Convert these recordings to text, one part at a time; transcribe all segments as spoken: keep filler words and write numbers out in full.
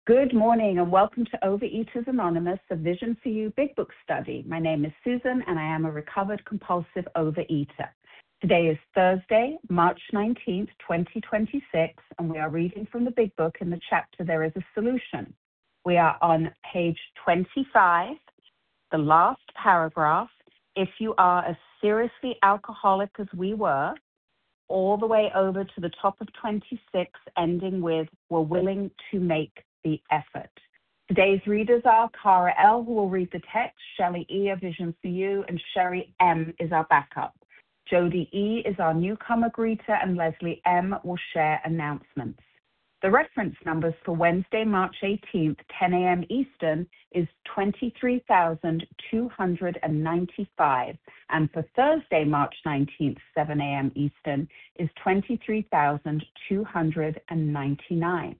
Good morning and welcome to Overeaters Anonymous, a Vision for You Big Book study. My name is Susan and I am a recovered compulsive overeater. Today is Thursday, March nineteenth, twenty twenty-six, and we are reading from the Big Book in the chapter There is a Solution. We are on page twenty-five, the last paragraph. If you are as seriously alcoholic as we were, all the way over to the top of twenty-six, ending with, we're willing to make the effort. Today's readers are Cara L., who will read the text, Shelley E., a Vision for You, and Sherry M. is our backup. Jody E. is our newcomer greeter, and Leslie M. will share announcements. The reference numbers for Wednesday, March eighteenth, ten a.m. Eastern, is twenty-three thousand two hundred ninety-five, and for Thursday, March nineteenth, seven a.m. Eastern, is twenty-three thousand two hundred ninety-nine.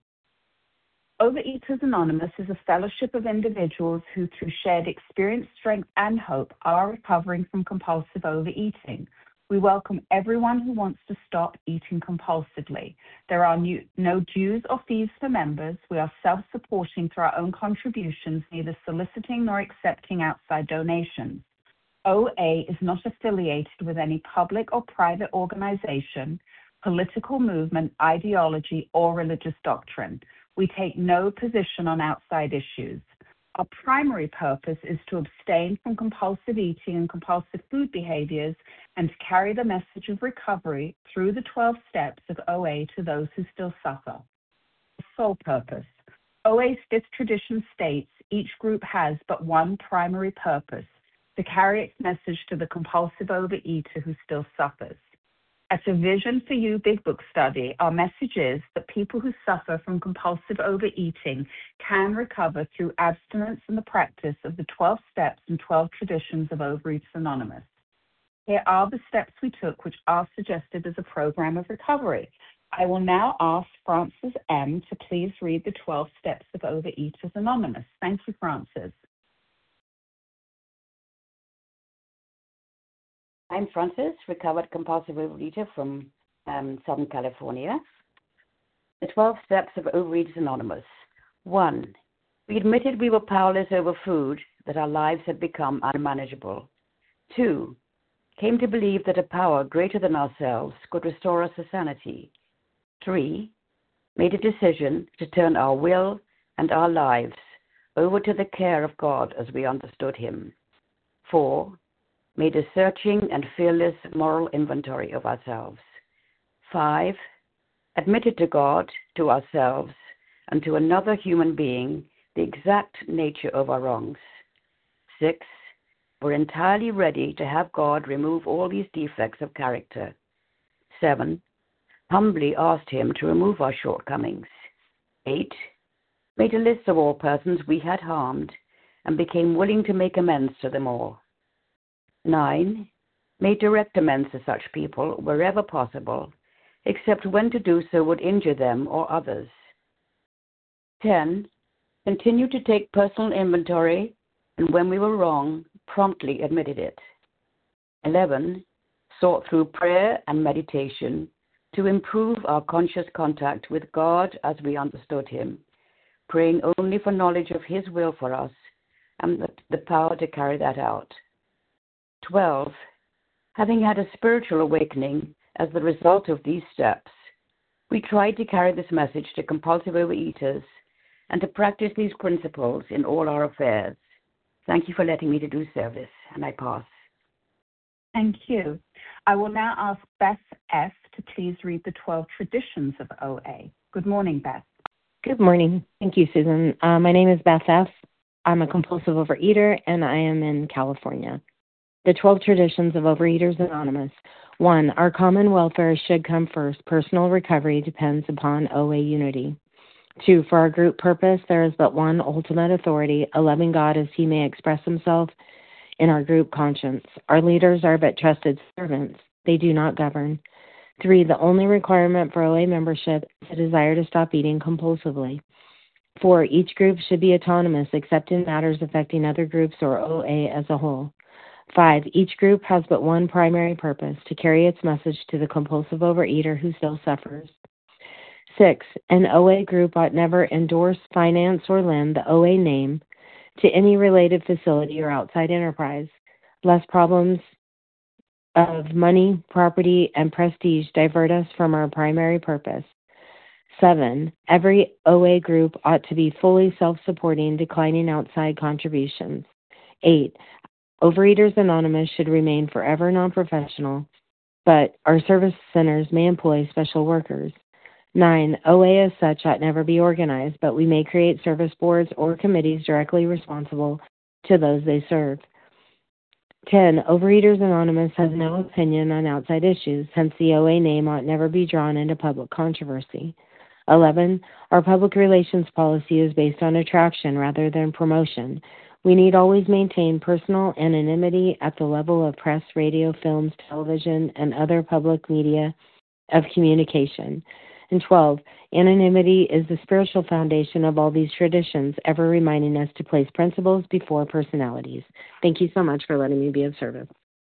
Overeaters Anonymous is a fellowship of individuals who, through shared experience, strength, and hope, are recovering from compulsive overeating. We welcome everyone who wants to stop eating compulsively. There are new, no dues or fees for members. We are self-supporting through our own contributions, neither soliciting nor accepting outside donations. O A is not affiliated with any public or private organization, political movement, ideology, or religious doctrine. We take no position on outside issues. Our primary purpose is to abstain from compulsive eating and compulsive food behaviors and to carry the message of recovery through the twelve steps of O A to those who still suffer. The sole purpose. O A's fifth tradition states each group has but one primary purpose, to carry its message to the compulsive overeater who still suffers. At a Vision for You Big Book study, our message is that people who suffer from compulsive overeating can recover through abstinence and the practice of the twelve steps and twelve traditions of Overeaters Anonymous. Here are the steps we took which are suggested as a program of recovery. I will now ask Frances M. to please read the twelve steps of Overeaters Anonymous. Thank you, Frances. I'm Frances, recovered compulsive overeater from um, Southern California. The twelve steps of Overeaters Anonymous. One, we admitted we were powerless over food, that our lives had become unmanageable. Two, came to believe that a power greater than ourselves could restore us to sanity. Three, made a decision to turn our will and our lives over to the care of God as we understood Him. Four, made a searching and fearless moral inventory of ourselves. Five, admitted to God, to ourselves, and to another human being the exact nature of our wrongs. Six, were entirely ready to have God remove all these defects of character. Seven, humbly asked Him to remove our shortcomings. Eight, made a list of all persons we had harmed and became willing to make amends to them all. Nine, made direct amends to such people wherever possible, except when to do so would injure them or others. Ten, continued to take personal inventory, and when we were wrong, promptly admitted it. Eleven, sought through prayer and meditation to improve our conscious contact with God as we understood Him, praying only for knowledge of His will for us and the, the power to carry that out. Twelve, having had a spiritual awakening as the result of these steps, we tried to carry this message to compulsive overeaters and to practice these principles in all our affairs. Thank you for letting me to do service, and I pass. Thank you. I will now ask Beth F. to please read the twelve traditions of O A. Good morning, Beth. Good morning. Thank you, Susan. Uh, my name is Beth F. I'm a compulsive overeater, and I am in California. The twelve traditions of Overeaters Anonymous. One, our common welfare should come first. Personal recovery depends upon O A unity. Two, for our group purpose, there is but one ultimate authority, a loving God as He may express Himself in our group conscience. Our leaders are but trusted servants. They do not govern. Three, the only requirement for O A membership is a desire to stop eating compulsively. Four, each group should be autonomous except in matters affecting other groups or O A as a whole. Five, each group has but one primary purpose, to carry its message to the compulsive overeater who still suffers. Six, an O A group ought never endorse, finance, or lend the O A name to any related facility or outside enterprise, lest problems of money, property, and prestige divert us from our primary purpose. Seven, every O A group ought to be fully self-supporting, declining outside contributions. Eight, Overeaters Anonymous should remain forever non-professional, but our service centers may employ special workers. Nine, O A as such ought never be organized, but we may create service boards or committees directly responsible to those they serve. Ten, Overeaters Anonymous has no opinion on outside issues, hence the O A name ought never be drawn into public controversy. Eleven, our public relations policy is based on attraction rather than promotion. We need always maintain personal anonymity at the level of press, radio, films, television, and other public media of communication. And twelve, anonymity is the spiritual foundation of all these traditions, ever reminding us to place principles before personalities. Thank you so much for letting me be of service.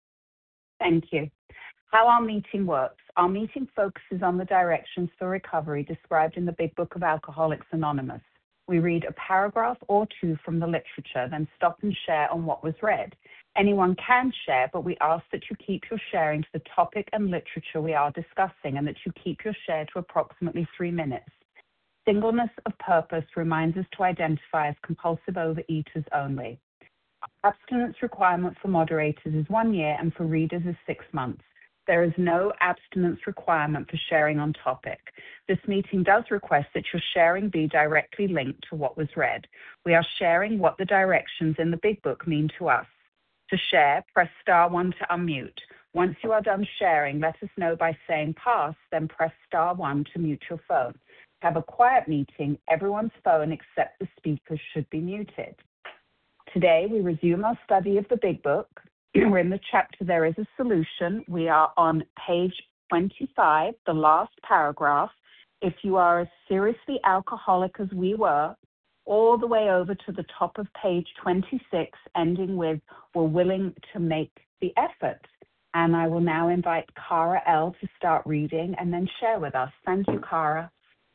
Thank you. How our meeting works. Our meeting focuses on the directions for recovery described in the Big Book of Alcoholics Anonymous. We read a paragraph or two from the literature, then stop and share on what was read. Anyone can share, but we ask that you keep your sharing to the topic and literature we are discussing, and that you keep your share to approximately three minutes. Singleness of purpose reminds us to identify as compulsive overeaters only. Abstinence requirement for moderators is one year, and for readers is six months. There is no abstinence requirement for sharing on topic. This meeting does request that your sharing be directly linked to what was read. We are sharing what the directions in the Big Book mean to us. To share, press star one to unmute. Once you are done sharing, let us know by saying pass, then press star one to mute your phone. Have a quiet meeting. Everyone's phone except the speakers should be muted. Today, we resume our study of the Big Book. We're in the chapter There is a Solution. We are on page twenty-five, the last paragraph. If you are as seriously alcoholic as we were, all the way over to the top of page twenty-six, ending with, we're willing to make the effort. And I will now invite Cara L. to start reading and then share with us. Thank you, Cara.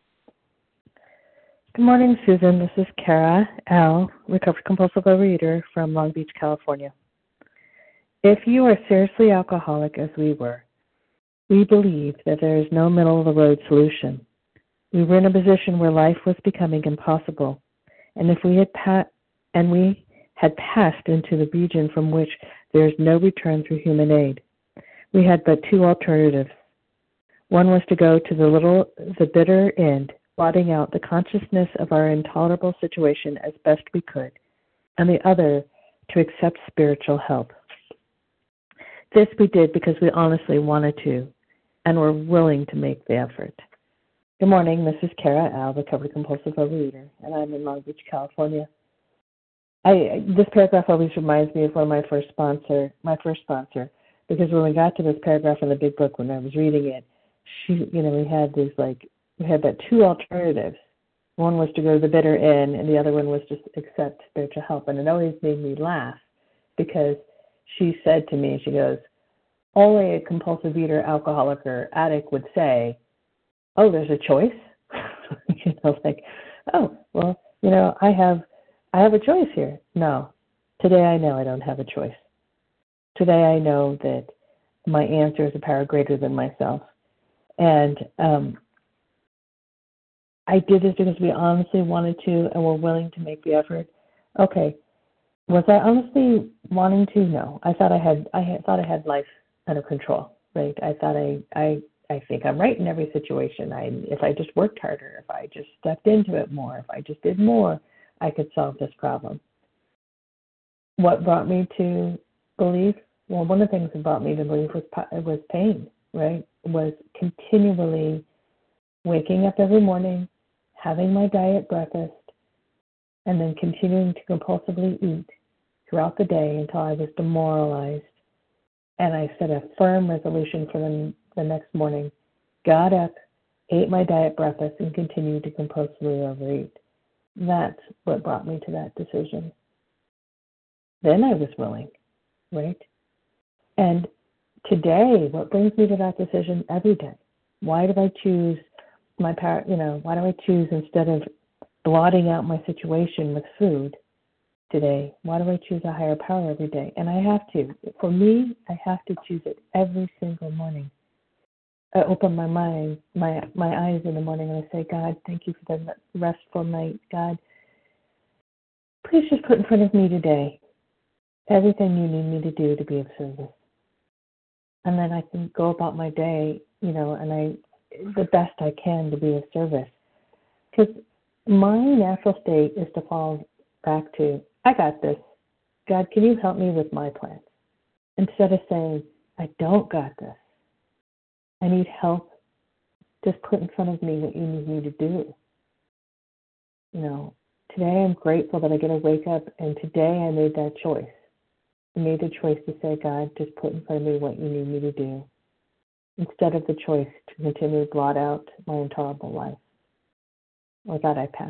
Good morning, Susan. This is Cara L., recovered compulsive overeater from Long Beach, California. If you are seriously alcoholic as we were, we believe that there is no middle-of-the-road solution. We were in a position where life was becoming impossible, and if we had pa- and we had passed into the region from which there is no return through human aid. We had but two alternatives. One was to go to the little, the bitter end, blotting out the consciousness of our intolerable situation as best we could, and the other to accept spiritual help. This we did because we honestly wanted to and were willing to make the effort. Good morning, this is Cara Al, recovered compulsive overeater, and I'm in Long Beach, California. I, this paragraph always reminds me of one of my first sponsor, my first sponsor, because when we got to this paragraph in the Big Book, when I was reading it, she, you know, we had these like, we had that two alternatives. One was to go to the bitter end, and the other one was just accept spiritual help. And it always made me laugh because she said to me, she goes, only a compulsive eater, alcoholic, or addict would say, oh, there's a choice. you know, like, oh, well, you know, I have, I have a choice here. No, today I know I don't have a choice. Today I know that my answer is a power greater than myself. And um, I did this because we honestly wanted to and were willing to make the effort. Okay, was I honestly wanting to? No. I thought I had, I had, thought I had life under control, right? I thought I, I, I think I'm right in every situation. I, if I just worked harder, if I just stepped into it more, if I just did more, I could solve this problem. What brought me to belief? Well, one of the things that brought me to belief was was pain, right? Was continually waking up every morning, having my diet breakfast, and then continuing to compulsively eat throughout the day until I was demoralized. And I set a firm resolution for the, the next morning, got up, ate my diet breakfast, and continued to compulsively overeat. That's what brought me to that decision. Then I was willing, right? And today, what brings me to that decision every day? Why did I choose my power, you know, why do I choose instead of blotting out my situation with food today? Why do I choose a higher power every day? And I have to. For me, I have to choose it every single morning. I open my mind, my my eyes in the morning, and I say, God, thank you for the restful night. God, please just put in front of me today everything you need me to do to be of service. And then I can go about my day, you know, and I, the best I can to be of service. Because my natural state is to fall back to, I got this. God, can you help me with my plans? Instead of saying, I don't got this. I need help. Just put in front of me what you need me to do. You know, today I'm grateful that I get to wake up, and today I made that choice. I made the choice to say, God, just put in front of me what you need me to do, instead of the choice to continue to blot out my intolerable life. With that, I pass.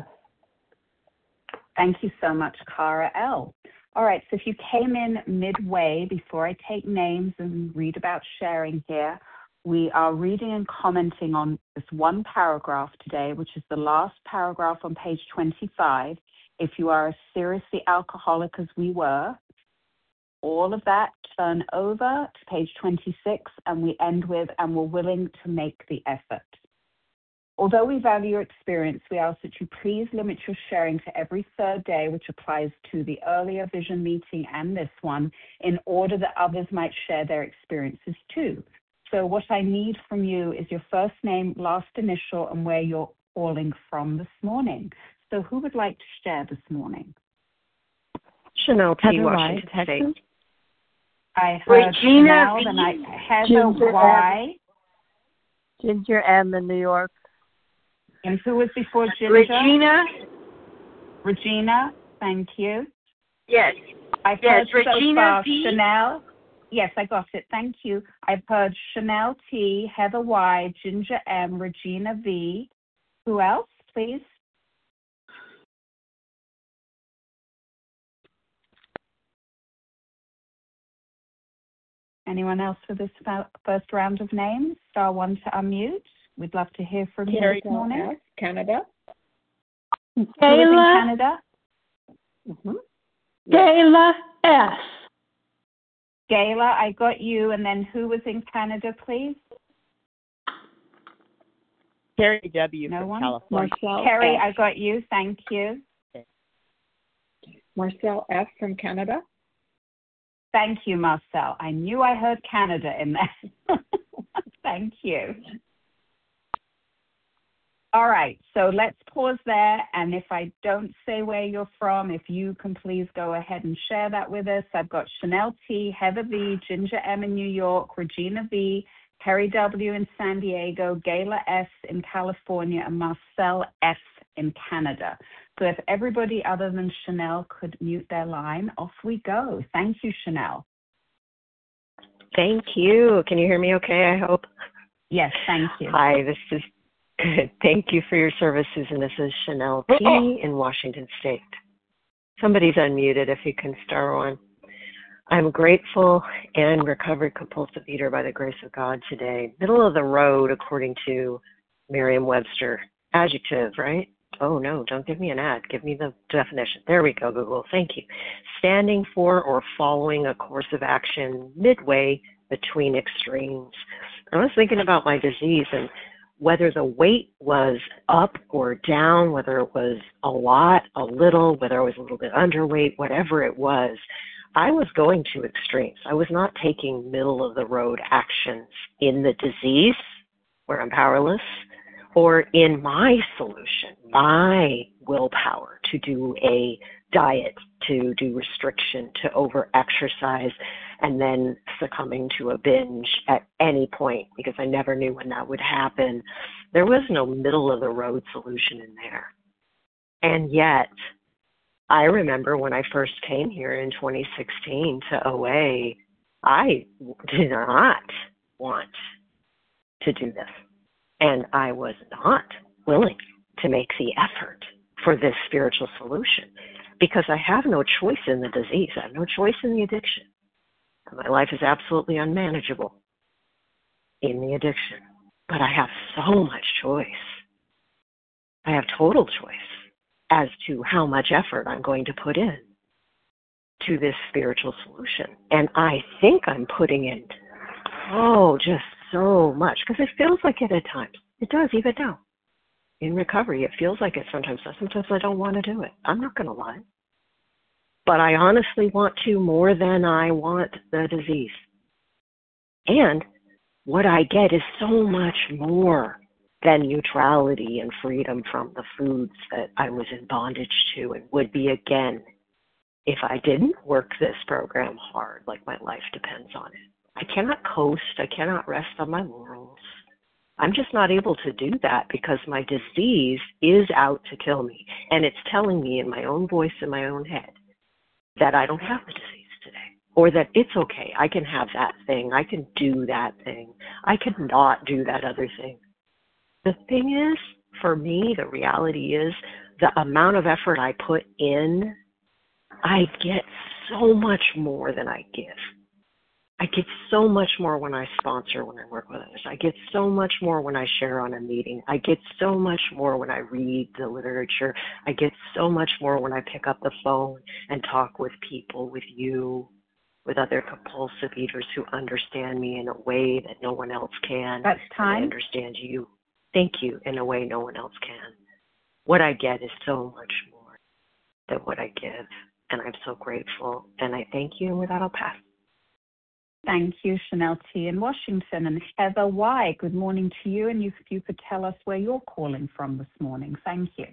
Thank you so much, Cara L. All right, so if you came in midway, before I take names and read about sharing here, we are reading and commenting on this one paragraph today, which is the last paragraph on page twenty-five. If you are as seriously alcoholic as we were, all of that turn over to page twenty-six, and we end with, and we're willing to make the effort. Although we value your experience, we ask that you please limit your sharing to every third day, which applies to the earlier vision meeting and this one, in order that others might share their experiences too. So what I need from you is your first name, last initial, and where you're calling from this morning. So who would like to share this morning? Chanel T. Heather Washington Y, State. Texas. I heard Regina Chanel, V. then I, Heather Ginger Y. Ginger M. in New York. And who was before Ginger? Regina. Regina, thank you. Yes. I've yes, heard so Regina far V. Chanel. Yes, I got it. Thank you. I've heard Chanel T, Heather Y, Ginger M, Regina V. Who else, please? Anyone else for this first round of names? Star one to unmute. We'd love to hear from you this morning. F, Canada. Who is in Canada? Mm-hmm. Gayla S. Gayla, I got you. And then who was in Canada, please? Carrie W. No from one? California. Marcel Carrie, F. I got you. Thank you. Marcel F. from Canada. Thank you, Marcel. I knew I heard Canada in there. Thank you. All right, so let's pause there. And if I don't say where you're from, if you can please go ahead and share that with us. I've got Chanel T, Heather V, Ginger M in New York, Regina V, Carrie W in San Diego, Gayla S in California, and Marcel F in Canada. So if everybody other than Chanel could mute their line, off we go. Thank you, Chanel. Thank you. Can you hear me okay, I hope? Yes, thank you. Hi, this is good. Thank you for your service, Susan. This is Chanel P. in Washington State. Somebody's unmuted if you can star one. I'm grateful and recovered compulsive eater by the grace of God today. Middle of the road, according to Merriam-Webster. Adjective, right? Oh, no, don't give me an ad. Give me the definition. There we go, Google. Thank you. Standing for or following a course of action midway between extremes. I was thinking about my disease and whether the weight was up or down, whether it was a lot, a little, whether I was a little bit underweight, whatever it was, I was going to extremes. I was not taking middle of the road actions in the disease where I'm powerless, or in my solution, my willpower to do a diet, to do restriction, to over-exercise, and then succumbing to a binge at any point because I never knew when that would happen. There was no middle-of-the-road solution in there. And yet, I remember when I first came here in twenty sixteen to O A, I did not want to do this. And I was not willing to make the effort for this spiritual solution because I have no choice in the disease. I have no choice in the addiction. My life is absolutely unmanageable in the addiction. But I have so much choice I have total choice as to how much effort I'm going to put in to this spiritual solution. And I think I'm putting in, oh, just so much, because it feels like it at times. It does, even now. In recovery, it feels like it sometimes does. Sometimes I don't want to do it. I'm not going to lie. But I honestly want to more than I want the disease. And what I get is so much more than neutrality and freedom from the foods that I was in bondage to and would be again if I didn't work this program hard, like my life depends on it. I cannot coast. I cannot rest on my laurels. I'm just not able to do that because my disease is out to kill me. And it's telling me in my own voice, in my own head, that I don't have the disease today. Or that it's okay. I can have that thing. I can do that thing. I can not do that other thing. The thing is, for me, the reality is the amount of effort I put in, I get so much more than I give. I get so much more when I sponsor, when I work with others. I get so much more when I share on a meeting. I get so much more when I read the literature. I get so much more when I pick up the phone and talk with people, with you, with other compulsive eaters who understand me in a way that no one else can. That's time. I understand you. Thank you in a way no one else can. What I get is so much more than what I give. And I'm so grateful. And I thank you. And with that, I'll pass. Thank you, Chanel T. in Washington. And Heather Y., good morning to you. And if you could tell us where you're calling from this morning. Thank you.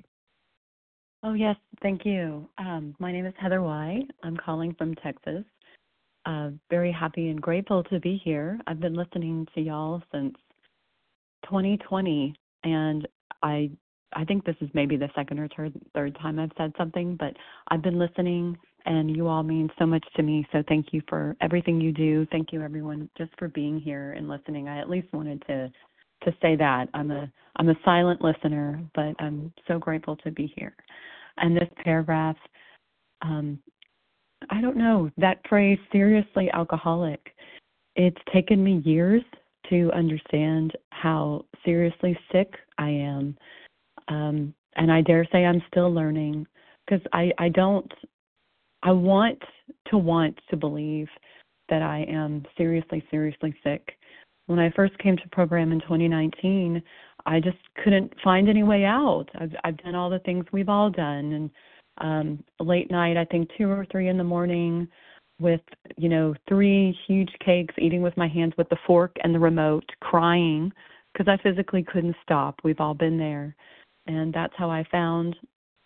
Oh, yes. Thank you. Um, my name is Heather Y. I'm calling from Texas. Uh, very happy and grateful to be here. I've been listening to y'all since twenty twenty, and I I think this is maybe the second or third, third time I've said something, but I've been listening, and you all mean so much to me, so thank you for everything you do. Thank you, everyone, just for being here and listening. I at least wanted to to say that. I'm a I'm a silent listener, but I'm so grateful to be here. And this paragraph, um, I don't know, that phrase, seriously alcoholic, it's taken me years to understand how seriously sick I am. Um, and I dare say I'm still learning because I, I don't, I want to want to believe that I am seriously, seriously sick. When I first came to program in twenty nineteen, I just couldn't find any way out. I've, I've done all the things we've all done. And um, late night, I think two or three in the morning with, you know, three huge cakes, eating with my hands with the fork and the remote, crying because I physically couldn't stop. We've all been there. And that's how I found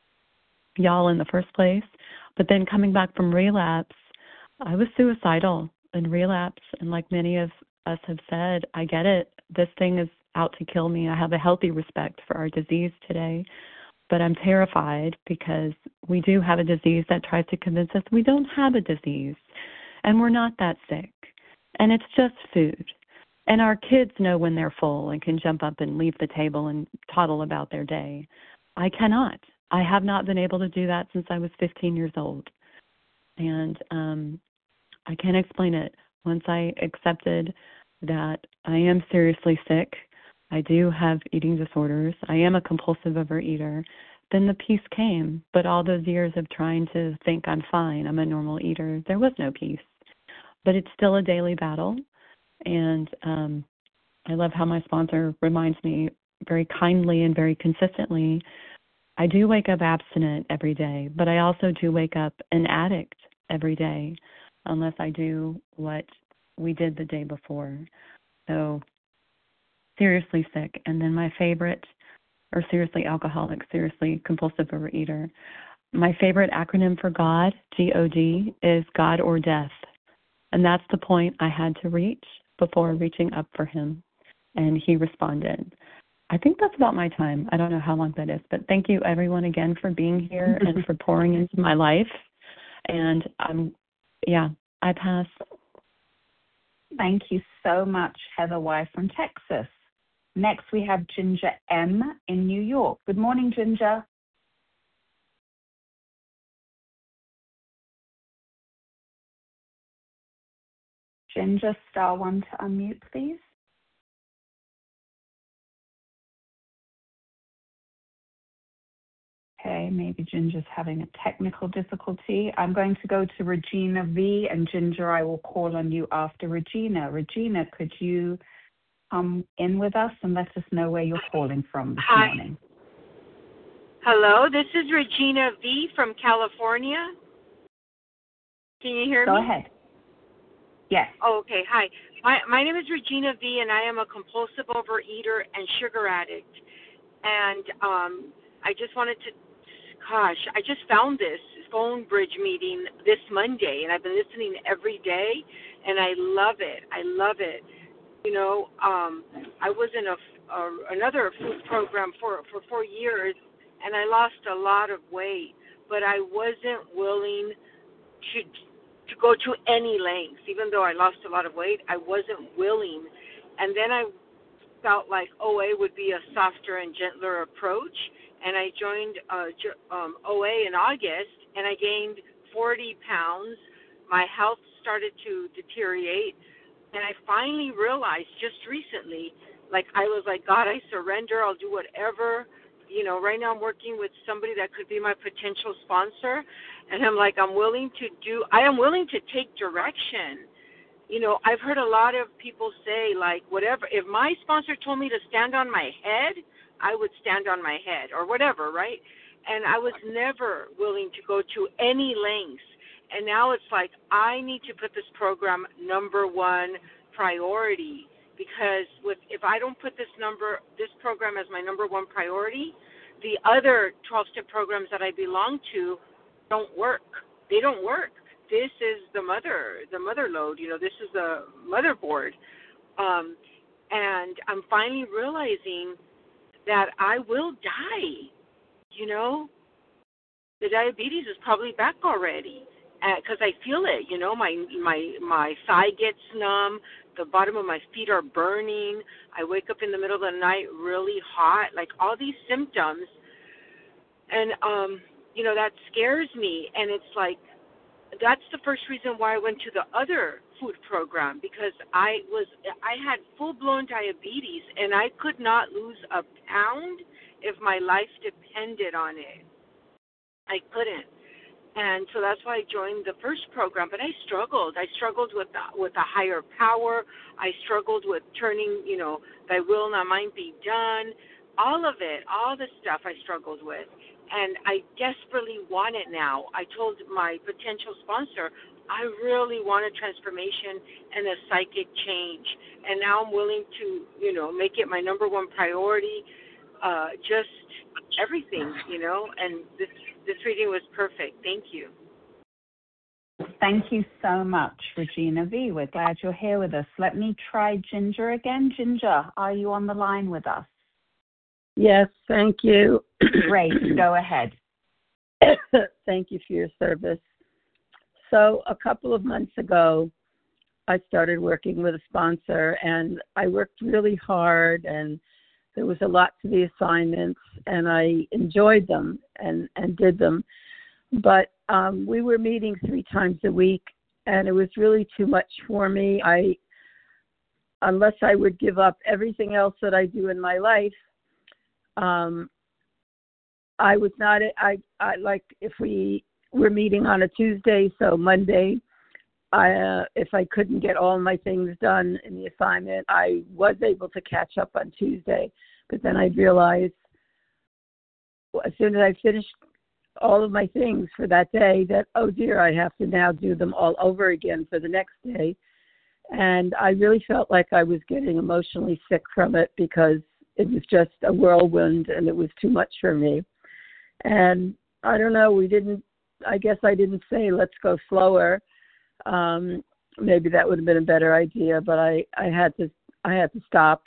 y'all in the first place. But then coming back from relapse, I was suicidal in relapse. And like many of us have said, I get it. This thing is out to kill me. I have a healthy respect for our disease today. But I'm terrified because we do have a disease that tries to convince us we don't have a disease and we're not that sick. And it's just food. And our kids know when they're full and can jump up and leave the table and toddle about their day. I cannot. I have not been able to do that since I was fifteen years old. And um, I can't explain it. Once I accepted that I am seriously sick, I do have eating disorders, I am a compulsive overeater, then the peace came. But all those years of trying to think I'm fine, I'm a normal eater, there was no peace. But it's still a daily battle. And um, I love how my sponsor reminds me very kindly and very consistently, I do wake up abstinent every day, but I also do wake up an addict every day, unless I do what we did the day before. So seriously sick. And then my favorite, or seriously alcoholic, seriously compulsive overeater. My favorite acronym for God, G O D, is God or death. And that's the point I had to reach before reaching up for him. And he responded. I think that's about my time. I don't know how long that is, but thank you everyone again for being here and for pouring into my life. And um, yeah, I pass. Thank you so much, Heather Y. from Texas. Next, we have Ginger M. in New York. Good morning, Ginger. Ginger, star one to unmute, please. Okay, maybe Ginger's having a technical difficulty. I'm going to go to Regina V, and Ginger, I will call on you after Regina. Regina, could you come in with us and let us know where you're calling from this Hi. morning? Hello, this is Regina V from California. Can you hear Go me? Go ahead. Yes. Oh, okay. Hi. My my name is Regina V, and I am a compulsive overeater and sugar addict. And um, I just wanted to, gosh, I just found this phone bridge meeting this Monday, and I've been listening every day, and I love it. I love it. You know, um, I was in a, a another food program for, for four years, and I lost a lot of weight, but I wasn't willing to to go to any lengths. Even though I lost a lot of weight, I wasn't willing. And then I felt like O A would be a softer and gentler approach, and I joined uh, um, O A in August, and I gained forty pounds. My health started to deteriorate, and I finally realized just recently, like I was like, God, I surrender. I'll do whatever. You know, right now I'm working with somebody that could be my potential sponsor, and I'm like, I'm willing to do, I am willing to take direction. You know, I've heard a lot of people say, like, whatever, if my sponsor told me to stand on my head, I would stand on my head or whatever, right? And I was never willing to go to any lengths. And now it's like, I need to put this program number one priority. Because with if I don't put this number, this program as my number one priority, the other twelve-step programs that I belong to don't work. They don't work. This is the mother, the mother load. You know, this is the motherboard. Um, and I'm finally realizing that I will die. You know, the diabetes is probably back already because I feel it. You know, my my my thigh gets numb. The bottom of my feet are burning. I wake up in the middle of the night really hot, like all these symptoms. And, um, you know, that scares me. And it's like, that's the first reason why I went to the other food program, because I was, I had full-blown diabetes, and I could not lose a pound if my life depended on it. I couldn't. And so that's why I joined the first program. But I struggled. I struggled with the, with a higher power. I struggled with turning, you know, thy will, not mine, be done. All of it, all the stuff I struggled with. And I desperately want it now. I told my potential sponsor, I really want a transformation and a psychic change. And now I'm willing to, you know, make it my number one priority, uh, just everything, you know, and this This reading was perfect. Thank you. Thank you so much, Regina V. We're glad you're here with us. Let me try Ginger again. Ginger, are you on the line with us? Yes, thank you. Great. Go ahead. Thank you for your service. So a couple of months ago, I started working with a sponsor, and I worked really hard, and there was a lot to the assignments, and I enjoyed them and, and did them. But um, we were meeting three times a week, and it was really too much for me. I, unless I would give up everything else that I do in my life, um, I was not, I, I like if we were meeting on a Tuesday, so Monday, I, uh, if I couldn't get all my things done in the assignment, I was able to catch up on Tuesday. But then I realized well, as soon as I finished all of my things for that day that, oh, dear, I have to now do them all over again for the next day. And I really felt like I was getting emotionally sick from it because it was just a whirlwind and it was too much for me. And I don't know, we didn't, I guess I didn't say, let's go slower. Um, maybe that would have been a better idea, but I, I had to, I had to stop,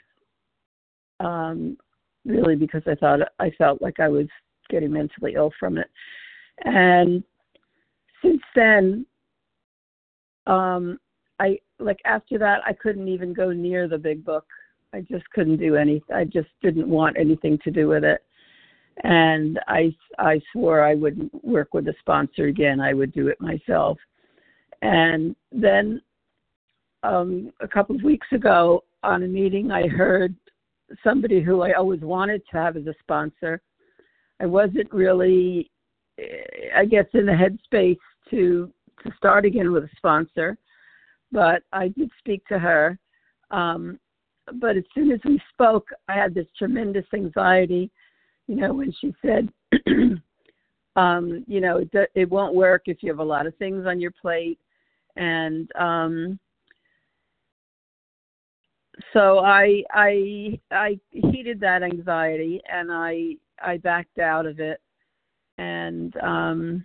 um, really because I thought, I felt like I was getting mentally ill from it. And since then, um, I, like after that, I couldn't even go near the big book. I just couldn't do anything. I just didn't want anything to do with it. And I, I swore I wouldn't work with a sponsor again. I would do it myself. And then um, a couple of weeks ago on a meeting, I heard somebody who I always wanted to have as a sponsor. I wasn't really, I guess, in the headspace to to start again with a sponsor, but I did speak to her. Um, but as soon as we spoke, I had this tremendous anxiety, you know, when she said, um, you know, it, it won't work if you have a lot of things on your plate. And um, so I, I, I heeded that anxiety, and I, I backed out of it. And um,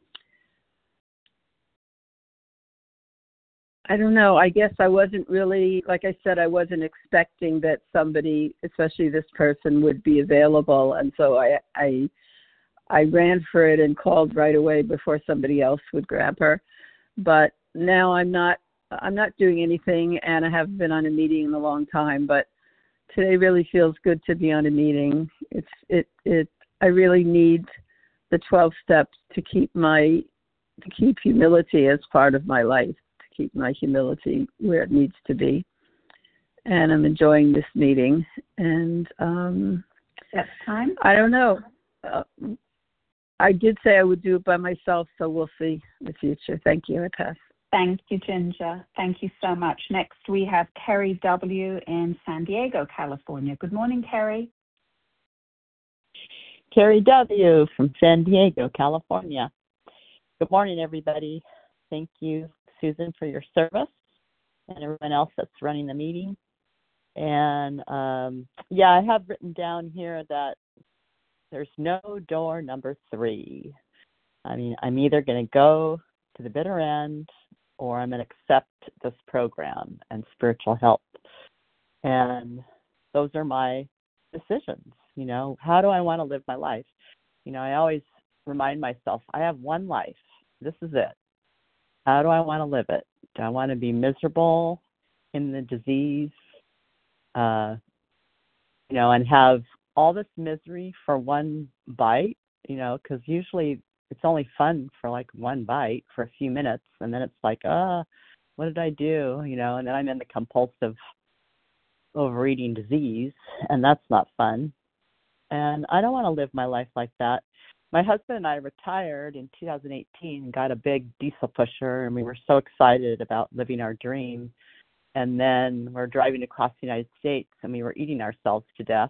I don't know. I guess I wasn't really, like I said, I wasn't expecting that somebody, especially this person, would be available. And so I, I, I ran for it and called right away before somebody else would grab her. But now I'm not, I'm not doing anything, and I haven't been on a meeting in a long time. But today really feels good to be on a meeting. It's, it, it. I really need the twelve steps to keep my, to keep humility as part of my life. Keep my humility where it needs to be. And I'm enjoying this meeting. And um, that's time. I don't know. Uh, I did say I would do it by myself, so we'll see in the future. Thank you. I pass. Thank you, Ginger. Thank you so much. Next, we have Kerry W. in San Diego, California. Good morning, Kerry. Kerry W. from San Diego, California. Good morning, everybody. Thank you, Susan, for your service, and everyone else that's running the meeting. And um, yeah, I have written down here that there's no door number three. I mean, I'm either going to go to the bitter end, or I'm going to accept this program and spiritual help. And those are my decisions. You know, how do I want to live my life? You know, I always remind myself, I have one life. This is it. How do I want to live it? Do I want to be miserable in the disease, uh, you know, and have all this misery for one bite, you know, because usually it's only fun for like one bite for a few minutes, and then it's like, ah, uh, what did I do? You know, and then I'm in the compulsive overeating disease, and that's not fun. And I don't want to live my life like that. My husband and I retired in two thousand eighteen and got a big diesel pusher, and we were so excited about living our dream. And then we're driving across the United States, and we were eating ourselves to death.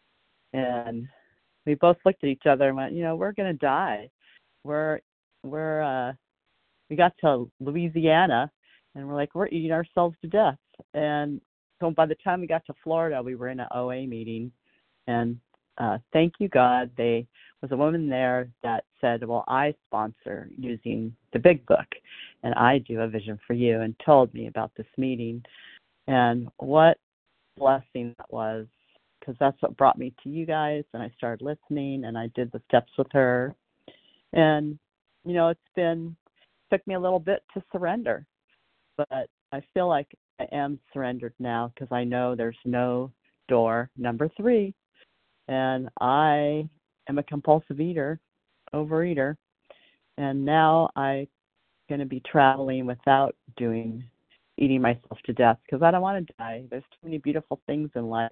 And we both looked at each other and went, you know, we're going to die. We're, we're, uh, we got to Louisiana, and we're like, we're eating ourselves to death. And so by the time we got to Florida, we were in an O A meeting, and uh, thank you, God, they was a woman there that said, well, I sponsor using the Big Book, and I do a Vision for You, and told me about this meeting. And what blessing that was, because that's what brought me to you guys, and I started listening, and I did the steps with her. And, you know, it's been, took me a little bit to surrender, but I feel like I am surrendered now, because I know there's no door number three. And I am a compulsive eater, overeater, and now I'm going to be traveling without doing, eating myself to death, because I don't want to die. There's too many beautiful things in life.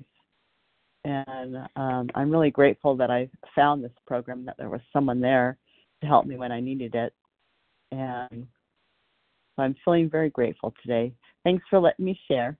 And um, I'm really grateful that I found this program, that there was someone there to help me when I needed it. And so I'm feeling very grateful today. Thanks for letting me share.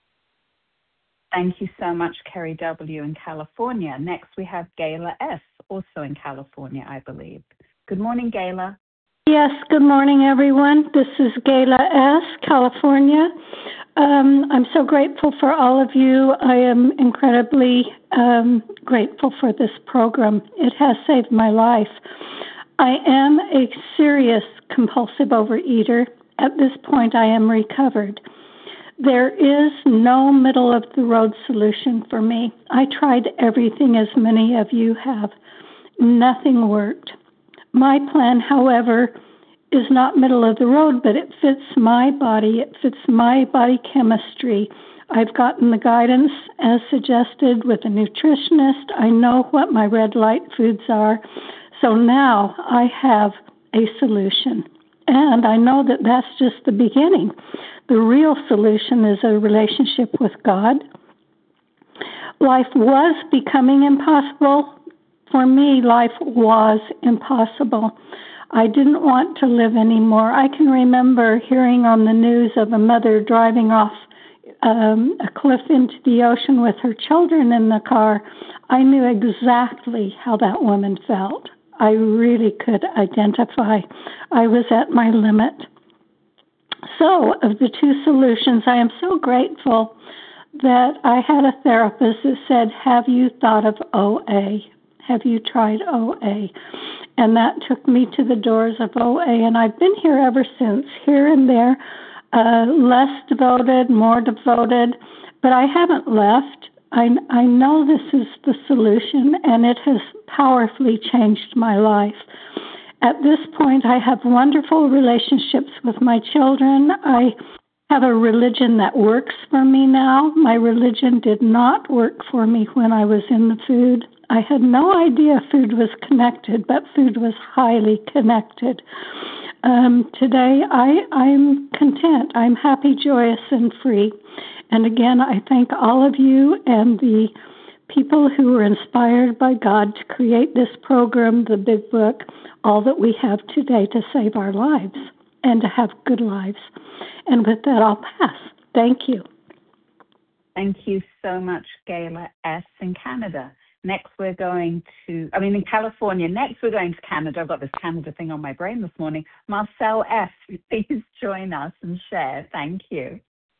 Thank you so much, Kerry W. in California. Next, we have Gayla S., also in California, I believe. Good morning, Gayla. Yes, good morning, everyone. This is Gayla S., California. Um, I'm so grateful for all of you. I am incredibly um, grateful for this program. It has saved my life. I am a serious compulsive overeater. At this point, I am recovered. There is no middle-of-the-road solution for me. I tried everything, as many of you have. Nothing worked. My plan, however, is not middle of the road, but it fits my body. It fits my body chemistry. I've gotten the guidance as suggested with a nutritionist. I know what my red light foods are. So now I have a solution. And I know that that's just the beginning. The real solution is a relationship with God. Life was becoming impossible. For me, life was impossible. I didn't want to live anymore. I can remember hearing on the news of a mother driving off um, a cliff into the ocean with her children in the car. I knew exactly how that woman felt. I really could identify. I was at my limit. So, of the two solutions, I am so grateful that I had a therapist that said, have you thought of O A? Have you tried O A? And that took me to the doors of O A, and I've been here ever since, here and there, uh, less devoted, more devoted, but I haven't left. I, I know this is the solution, and it has powerfully changed my life. At this point, I have wonderful relationships with my children. I have a religion that works for me now. My religion did not work for me when I was in the food. I had no idea food was connected, but food was highly connected. Um, today, I, I'm content. I'm happy, joyous, and free. And again, I thank all of you and the people who were inspired by God to create this program, the Big Book, all that we have today to save our lives and to have good lives. And with that, I'll pass. Thank you. Thank you so much, Gayla S. in Canada. Next, we're going to, I mean, in California. Next, we're going to Canada. I've got this Canada thing on my brain this morning. Marcel F., please join us and share. Thank you.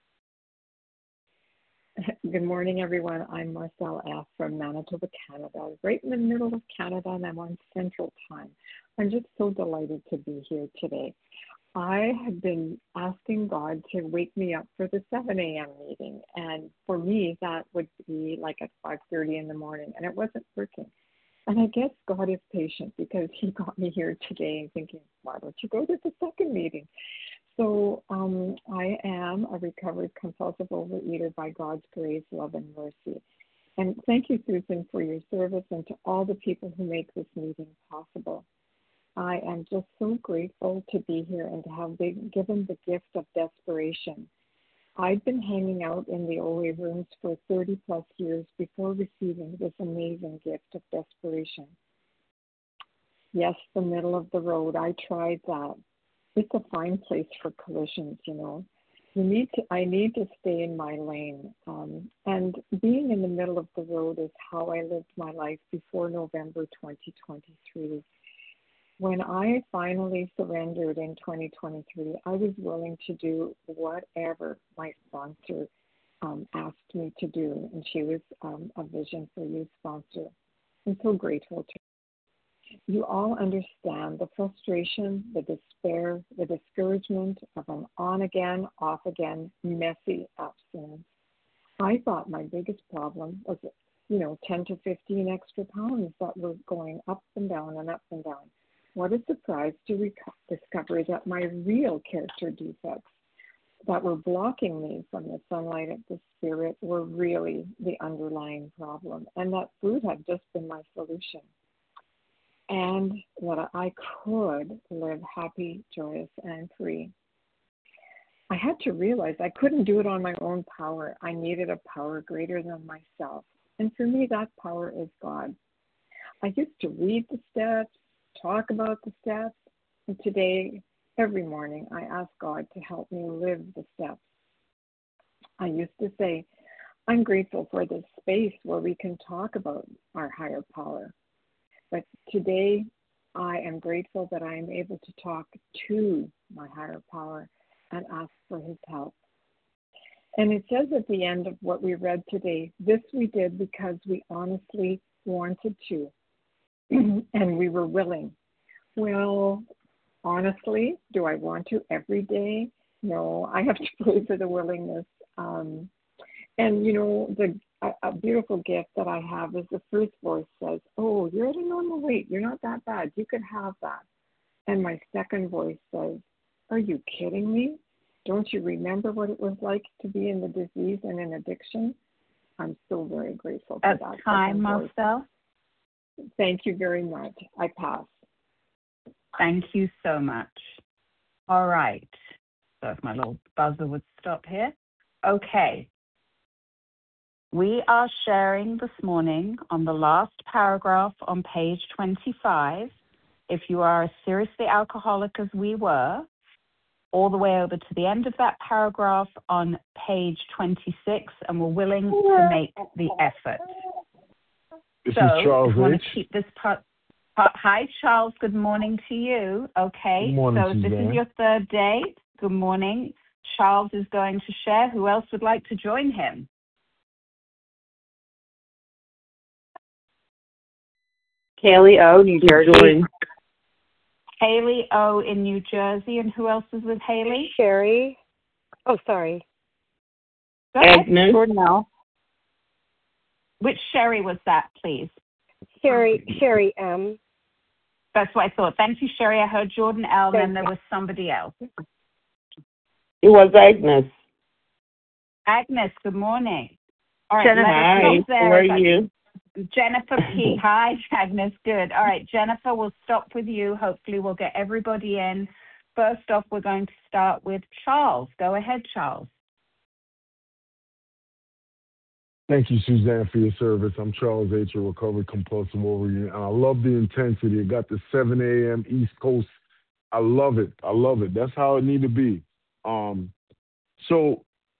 Good morning, everyone. I'm Marcel F. from Manitoba, Canada, right in the middle of Canada, and I'm on Central Time. I'm just so delighted to be here today. I have been asking God to wake me up for the seven a.m. meeting, and for me, that would be like at five thirty in the morning, and it wasn't working. And I guess God is patient because he got me here today and thinking, why don't you go to the second meeting? So um, I am a recovered compulsive overeater by God's grace, love, and mercy. And thank you, Susan, for your service and to all the people who make this meeting possible. I am just so grateful to be here and to have been given the gift of desperation. I've been hanging out in the O A rooms for thirty plus years before receiving this amazing gift of desperation. Yes, the middle of the road, I tried that. It's a fine place for collisions, you know. You need to. I need to stay in my lane. Um, and being in the middle of the road is how I lived my life before November twenty twenty-three. When I finally surrendered in twenty twenty-three, I was willing to do whatever my sponsor um, asked me to do. And she was um, a Vision for You sponsor. I'm so grateful to her. You all understand the frustration, the despair, the discouragement of an on-again, off-again, messy abstinence. I thought my biggest problem was, you know, ten to fifteen extra pounds that were going up and down and up and down. What a surprise to rec- discover that my real character defects that were blocking me from the sunlight of the Spirit were really the underlying problem, and that food had just been my solution. And that I could live happy, joyous, and free. I had to realize I couldn't do it on my own power. I needed a power greater than myself. And for me, that power is God. I used to read the steps, talk about the steps, and today, every morning, I ask God to help me live the steps. I used to say, I'm grateful for this space where we can talk about our higher power. But today, I am grateful that I am able to talk to my higher power and ask for his help. And it says at the end of what we read today, this we did because we honestly wanted to, and we were willing. Well, honestly, do I want to every day? No, I have to pray for the willingness. Um, and, you know, the A, a beautiful gift that I have is the first voice says, oh, you're at a normal weight. You're not that bad. You could have that. And my second voice says, are you kidding me? Don't you remember what it was like to be in the disease and in addiction? I'm so very grateful for At that. Time, Marcel. Thank you very much. I pass. Thank you so much. All right. So if my little buzzer would stop here. Okay. We are sharing this morning on the last paragraph on page twenty-five. If you are as seriously alcoholic as we were, all the way over to the end of that paragraph on page twenty-six, and we're willing to make the effort. This so, is Charles if you want H. to keep this part. Uh, hi, Charles. Good morning to you. Okay, Good morning, so if this Suzanne. is your third day, good morning. Charles is going to share. Who else would like to join him? Haley O, New Jersey. Haley O in New Jersey. And who else is with Haley? Sherry. Oh, sorry. Go ahead. Agnes. Jordan L. Which Sherry was that, please? Sherry, Sherry M. That's what I thought. Thank you, Sherry. I heard Jordan L. Thank and then there you. was somebody else. It was Agnes. Agnes, good morning. All right, Jennifer, let us hi. stop there. How are you? Jennifer P. Hi, Agnes. Good. All right, Jennifer, we'll stop with you. Hopefully we'll get everybody in. First off, we're going to start with Charles. Go ahead, Charles. Thank you, Suzanne, for your service. I'm Charles H., a recovered compulsive overeater, and I love the intensity. It got the seven a.m. East Coast. I love it. I love it. That's how it need to be. Um, so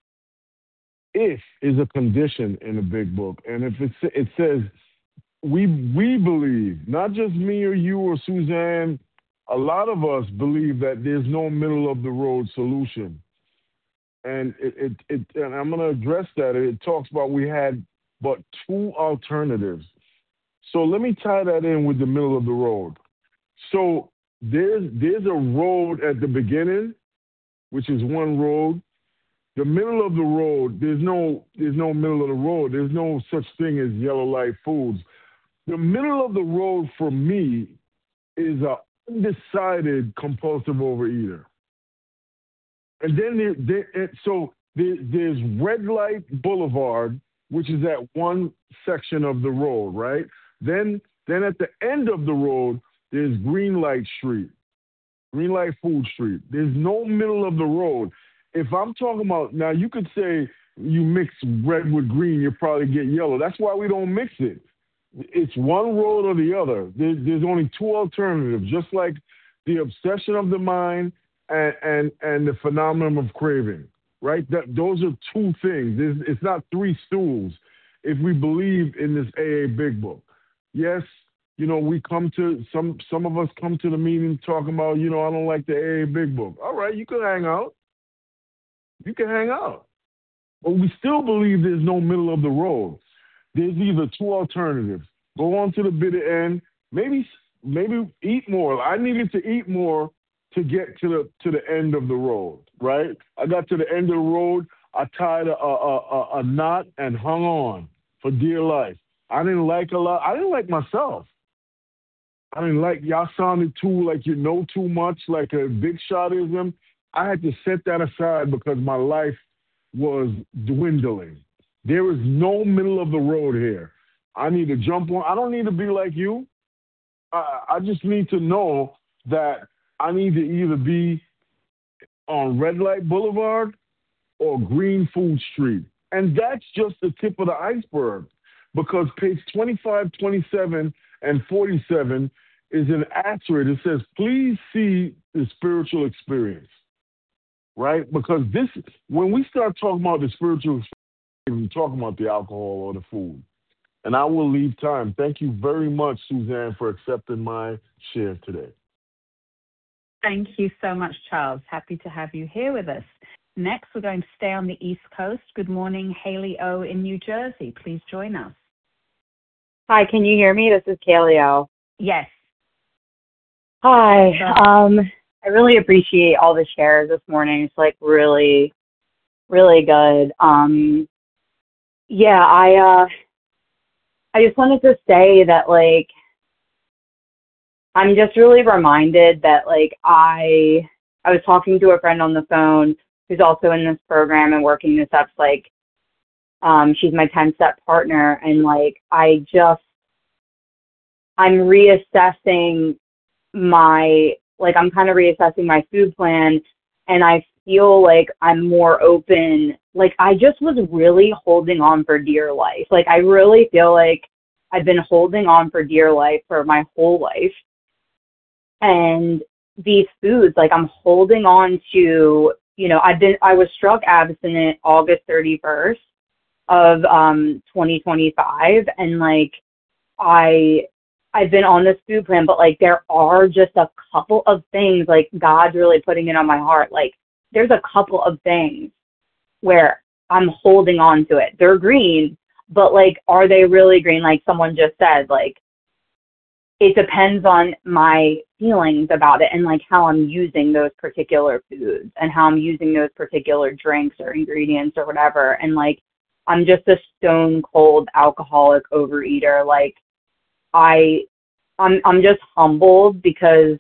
if is a condition in the big book, and if it, it says we we believe, not just me or you or Suzanne, a lot of us believe that there's no middle of the road solution. And it, it, it and I'm going to address that. It talks about we had but two alternatives. So let me tie that in with the middle of the road. So there's there's a road at the beginning, which is one road. The middle of the road, there's no there's no middle of the road. There's no such thing as yellow light foods. The middle of the road for me is a undecided compulsive overeater. And then there, there, so there, there's Red Light Boulevard, which is at one section of the road, right? Then, then at the end of the road, there's Green Light Street, Green Light Food Street. There's no middle of the road. If I'm talking about, now you could say you mix red with green, you probably get yellow. That's why we don't mix it. It's one road or the other. There, there's only two alternatives, just like the obsession of the mind And, and and the phenomenon of craving, right? That those are two things. It's, it's not three stools. If we believe in this A A Big Book, yes, you know we come to some some of us come to the meeting talking about, you know, I don't like the A A Big Book. All right, you can hang out. You can hang out, but we still believe there's no middle of the road. There's either two alternatives: go on to the bitter end, maybe maybe eat more. I needed to eat more to get to the to the end of the road, right? I got to the end of the road. I tied a, a, a, a knot and hung on for dear life. I didn't like a lot. I didn't like myself. I didn't like, y'all sounded too like you know too much, like a big shotism. I had to set that aside because my life was dwindling. There is no middle of the road here. I need to jump on. I don't need to be like you. I, I just need to know that I need to either be on Red Light Boulevard or Green Food Street. And that's just the tip of the iceberg, because page twenty-five, twenty-seven, and forty-seven is an asterisk. It says, please see the spiritual experience, right? Because this, when we start talking about the spiritual experience, we're talking about the alcohol or the food. And I will leave time. Thank you very much, Suzanne, for accepting my share today. Thank you so much, Charles. Happy to have you here with us. Next, we're going to stay on the East Coast. Good morning, Haley O in New Jersey. Please join us. Hi, can you hear me? This is Kaylee O. Yes. Hi. Um, I really appreciate all the shares this morning. It's like really, really good. Um, yeah, I uh, I just wanted to say that, like, I'm just really reminded that, like, I I was talking to a friend on the phone who's also in this program and working this up. Like, um, she's my ten-step partner, and, like, I just, I'm reassessing my, like, I'm kind of reassessing my food plan, and I feel like I'm more open. Like I just was really holding on for dear life. Like I really feel like I've been holding on for dear life for my whole life. And these foods, like I'm holding on to, you know, I've been, I was struck abstinent August thirty-first of um twenty twenty-five. And like, I, I've been on this food plan, but like there are just a couple of things, like God's really putting it on my heart. Like there's a couple of things where I'm holding on to it. They're green, but like, are they really green? Like someone just said, like, it depends on my feelings about it and like how I'm using those particular foods and how I'm using those particular drinks or ingredients or whatever. And like, I'm just a stone cold alcoholic overeater. Like I, I'm, I'm just humbled because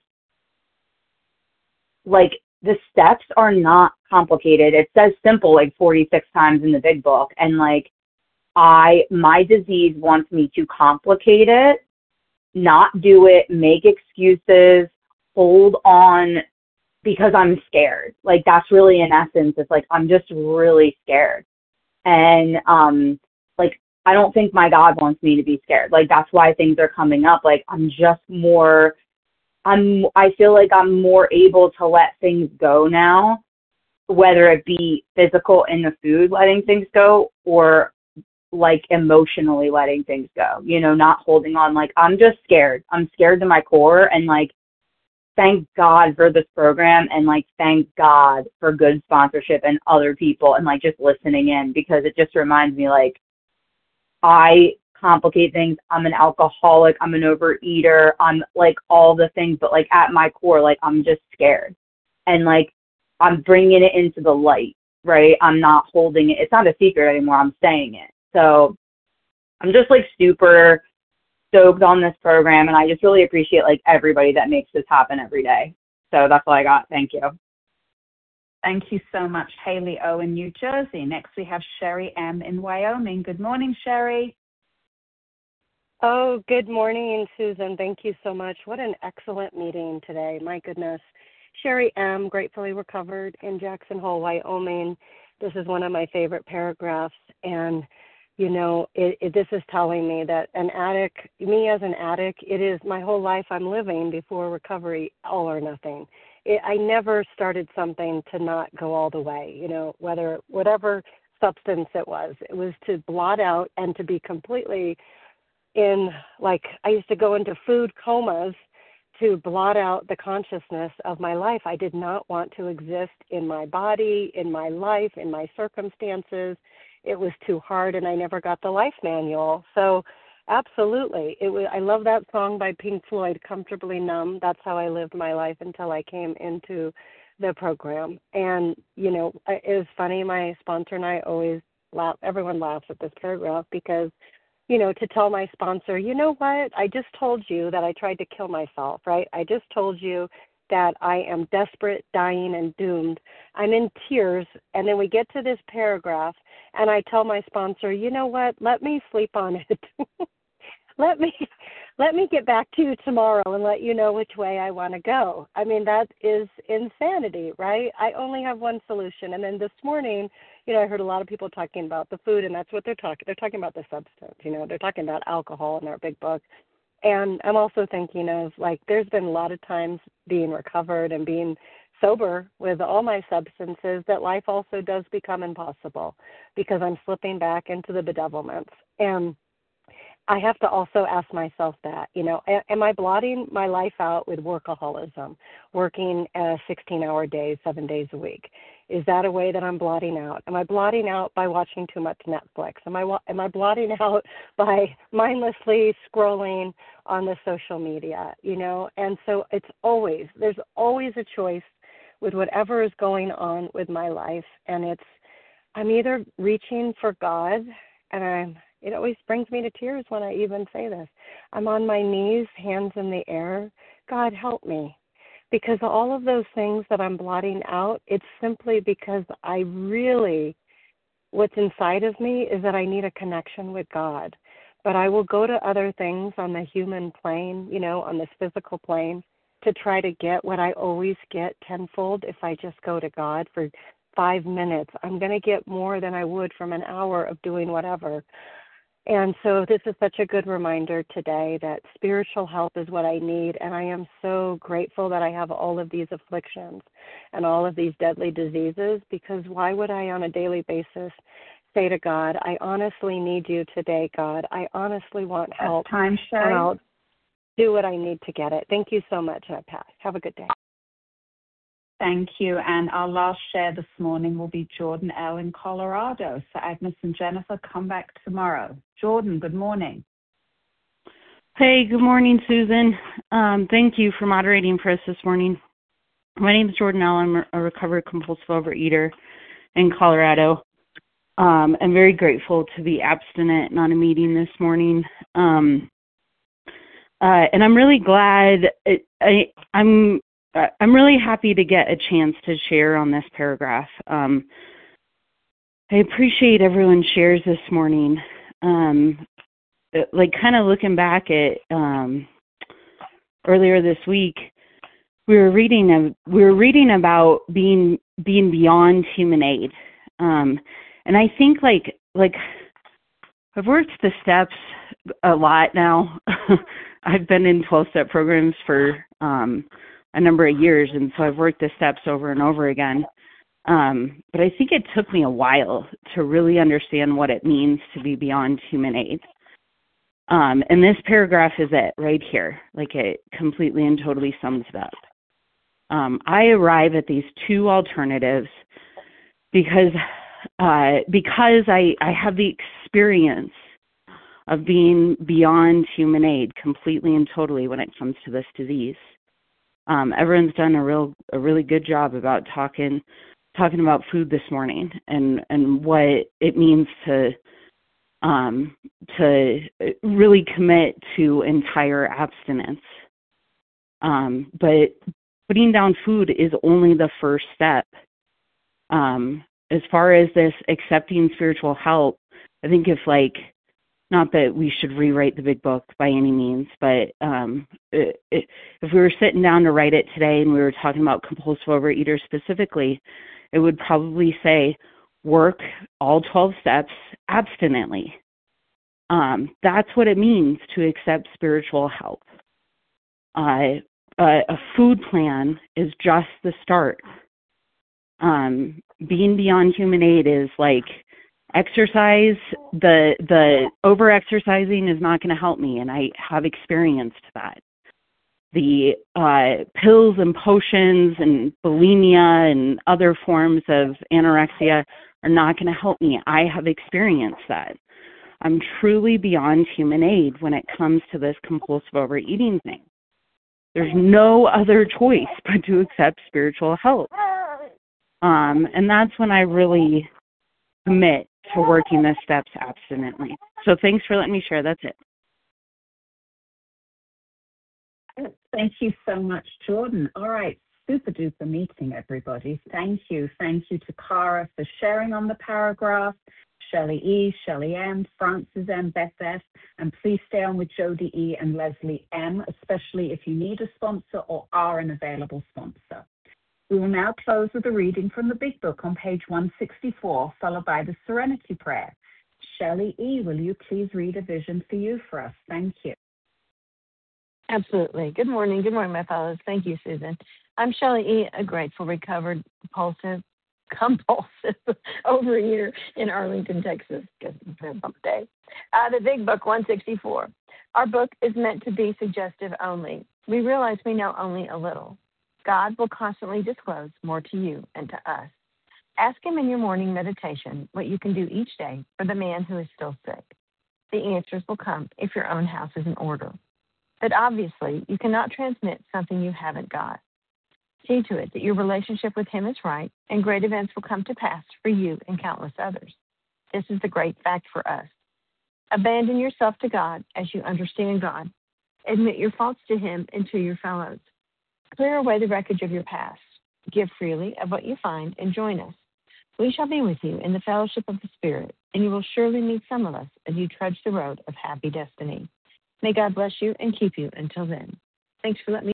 like the steps are not complicated. It says simple like forty-six times in the big book. And like, I, my disease wants me to complicate it, not do it, make excuses, hold on because I'm scared. Like that's really in essence, it's like, I'm just really scared. And um, like, I don't think my God wants me to be scared. Like that's why things are coming up. Like I'm just more, I'm, I feel like I'm more able to let things go now, whether it be physical in the food, letting things go, or like emotionally letting things go, you know, not holding on. Like I'm just scared. I'm scared to my core. And like, thank God for this program. And like, thank God for good sponsorship and other people and like just listening in, because it just reminds me like I complicate things. I'm an alcoholic. I'm an overeater. I'm like all the things, but like at my core, like I'm just scared. And like, I'm bringing it into the light, right? I'm not holding it. It's not a secret anymore. I'm saying it. So I'm just like super stoked on this program, and I just really appreciate like everybody that makes this happen every day. So that's all I got. Thank you. Thank you so much, Haley O in New Jersey. Next we have Sherry M in Wyoming. Good morning, Sherry. Oh, good morning, Susan. Thank you so much. What an excellent meeting today. My goodness. Sherry M, gratefully recovered in Jackson Hole, Wyoming. This is one of my favorite paragraphs, and you know, it, it, this is telling me that an addict, me as an addict, it is my whole life I'm living before recovery, all or nothing. It, I never started something to not go all the way, you know, whether, whatever substance it was. It was to blot out and to be completely in, like, I used to go into food comas to blot out the consciousness of my life. I did not want to exist in my body, in my life, in my circumstances. It was too hard, and I never got the life manual. So absolutely. It was, I love that song by Pink Floyd, Comfortably Numb. That's how I lived my life until I came into the program. And, you know, it was funny. My sponsor and I always laugh. Everyone laughs at this paragraph because, you know, to tell my sponsor, you know what, I just told you that I tried to kill myself, right? I just told you that I am desperate, dying, and doomed. I'm in tears, and then we get to this paragraph, and I tell my sponsor, you know what, let me sleep on it. let me let me get back to you tomorrow and let you know which way I want to go. I mean, that is insanity, right? I only have one solution. And then this morning, you know, I heard a lot of people talking about the food, and that's what they're talking. They're talking about the substance, you know, they're talking about alcohol in our big book. And I'm also thinking of, like, there's been a lot of times being recovered and being sober with all my substances that life also does become impossible because I'm slipping back into the bedevilments. And I have to also ask myself that, you know, am I blotting my life out with workaholism, working uh, sixteen-hour days, seven days a week? Is that a way that I'm blotting out? Am I blotting out by watching too much Netflix? Am I am I blotting out by mindlessly scrolling on the social media, you know? And so it's always, there's always a choice with whatever is going on with my life. And it's, I'm either reaching for God, and I'm, it always brings me to tears when I even say this. I'm on my knees, hands in the air. God, help me. Because all of those things that I'm blotting out, it's simply because I really, what's inside of me is that I need a connection with God. But I will go to other things on the human plane, you know, on this physical plane, to try to get what I always get tenfold if I just go to God for five minutes. I'm going to get more than I would from an hour of doing whatever. And so this is such a good reminder today that spiritual help is what I need, and I am so grateful that I have all of these afflictions and all of these deadly diseases, because why would I on a daily basis say to God, I honestly need you today, God. I honestly want help. Time, Sherry. And I'll do what I need to get it. Thank you so much, and I pass. Have a good day. Thank you. And our last share this morning will be Jordan L. in Colorado. So Agnes and Jennifer, come back tomorrow. Jordan, good morning. Hey, good morning, Susan. Um, thank you for moderating for us this morning. My name is Jordan L. I'm a recovered compulsive overeater in Colorado. Um, I'm very grateful to be abstinent and on a meeting this morning. Um, uh, and I'm really glad, it, I, I'm I'm really happy to get a chance to share on this paragraph. Um, I appreciate everyone's shares this morning. Um, like kind of looking back at um, earlier this week, we were reading a, we were reading about being being beyond human aid, um, and I think like like I've worked the steps a lot now. I've been in twelve-step programs for um, a number of years, and so I've worked the steps over and over again. Um, but I think it took me a while to really understand what it means to be beyond human aid. Um, and this paragraph is it right here. Like it completely and totally sums it up. Um, I arrive at these two alternatives because uh, because I, I have the experience of being beyond human aid completely and totally when it comes to this disease. Um, everyone's done a real, a really good job about talking, talking about food this morning and, and what it means to, um, to really commit to entire abstinence. Um, but putting down food is only the first step. Um, as far as this accepting spiritual help, I think if like, not that we should rewrite the big book by any means, but um, it, it, if we were sitting down to write it today and we were talking about compulsive overeaters specifically, it would probably say work all twelve steps abstinently. Um, that's what it means to accept spiritual help. Uh, a, a food plan is just the start. Um, being beyond human aid is like exercise. The the over exercising is not going to help me, and I have experienced that. The uh, pills and potions and bulimia and other forms of anorexia are not going to help me. I have experienced that. I'm truly beyond human aid when it comes to this compulsive overeating thing. There's no other choice but to accept spiritual help. Um, and that's when I really commit to working the steps abstinently. So thanks for letting me share. That's it. Thank you so much, Jordan. All right, super duper meeting, everybody. Thank you. Thank you to Cara for sharing on the paragraph, Shelley E., Shelley M., Francis M., Beth F., and please stay on with Jody E. and Leslie M., especially if you need a sponsor or are an available sponsor. We will now close with a reading from the Big Book on page one sixty-four, followed by the Serenity Prayer. Shelley E., will you please read a vision for you for us? Thank you. Absolutely. Good morning. Good morning, my fellows. Thank you, Susan. I'm Shelley E., a grateful, recovered, compulsive, compulsive overeater in Arlington, Texas. Good day. Uh, the Big Book, one sixty-four. Our book is meant to be suggestive only. We realize we know only a little. God will constantly disclose more to you and to us. Ask him in your morning meditation what you can do each day for the man who is still sick. The answers will come if your own house is in order. But obviously, you cannot transmit something you haven't got. See to it that your relationship with him is right, and great events will come to pass for you and countless others. This is the great fact for us. Abandon yourself to God as you understand God. Admit your faults to him and to your fellows. Clear away the wreckage of your past. Give freely of what you find and join us. We shall be with you in the fellowship of the Spirit, and you will surely meet some of us as you trudge the road of happy destiny. May God bless you and keep you until then. Thanks for letting me